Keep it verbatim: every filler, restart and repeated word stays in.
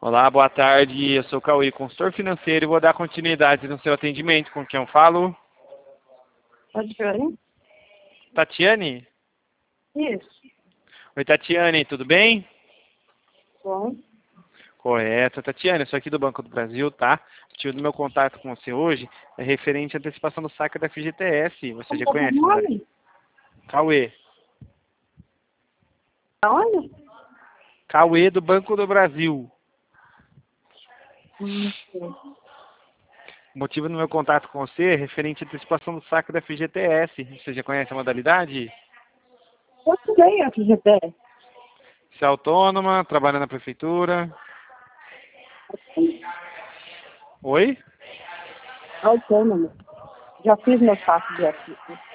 Olá, boa tarde. Eu sou o Cauê, consultor financeiro, e vou dar continuidade no seu atendimento. Com quem eu falo? Tatiane? Tatiane? Isso. Oi, Tatiane, tudo bem? Bom. Correto. Tatiane, eu sou aqui do Banco do Brasil, tá? O motivo do meu contato com você hoje é referente à antecipação do saque da F G T S. Você Como já é o conhece, Madalena? nome? Cauê. Aonde? Cauê do Banco do Brasil. Hum, sim. O motivo do meu contato com você é referente à antecipação do saque da F G T S. Você já conhece a modalidade? Eu estudei F G T S. Você é autônoma, trabalha na prefeitura? Oi? Autônomo. Já fiz meu saco de F G T S.